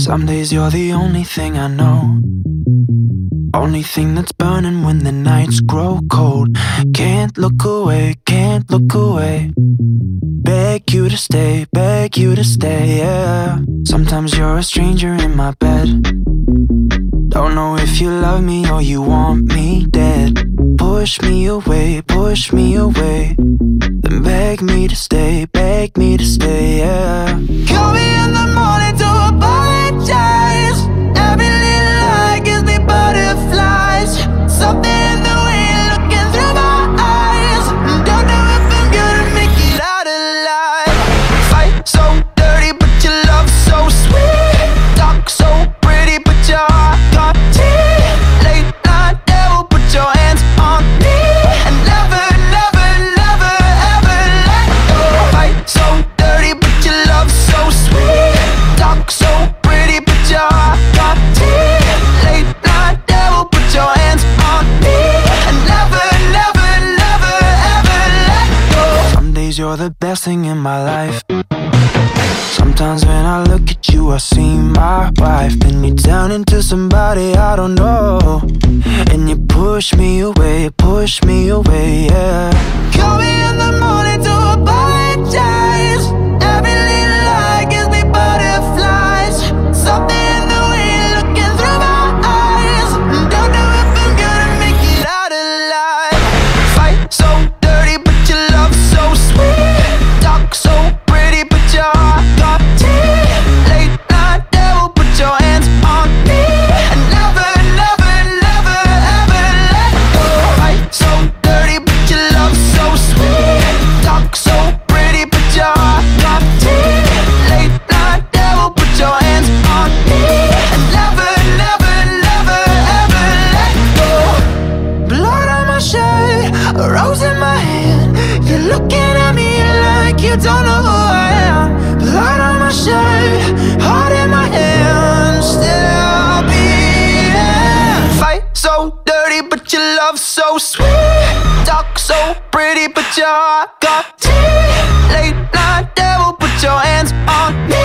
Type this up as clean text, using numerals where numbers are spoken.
Some days you're the only thing I know, only thing that's burning when the nights grow cold. Can't look away, can't look away. Beg you to stay, beg you to stay, yeah. Sometimes you're a stranger in my bed. Don't know if you love me or you want me dead. Push me away, then beg me to stay, yeah. Call me in the morning to apologize. Every little lie gives me butterflies. Something in the way you're looking through my eyes. Don't know if I'm gonna make it out alive. Fight so dirty, but your love so sweet. Talk so pretty, but your heart got teeth. Late night devil, put your hands on me and never, never, never, ever let go. Fight so dirty, but your love so sweet. Talk so pretty, but your heart got teeth. Late night devil, put your hands on me and never, never, never, ever let go. Some days you're the best thing in my life. Sometimes when I look at you, I see my wife. Then you turn into somebody I don't know, and you push me away, yeah. Call me in the morning to apologize. Every little lie gives me butterflies. Something in the way you're looking through my eyes. Don't know if I'm gonna make it out alive. Fight so dirty, but your love so sweet. Talk so pretty, but your heart got teeth. Late night devil, put your hands on me and never, never, never, ever let go. Fight so dirty, but your love so sweet. Talk so pretty, but your heart got teeth. Late night devil, put your hands on me and never, never, never, ever let go. Blood on my shirt, a rose in my hand. You're looking at me like you don't know who I am. Blood on my shirt, heart in my hand. Still beating. Fight so dirty, but your love so sweet. Talk so pretty, but your heart got teeth. Late night devil, put your hands on me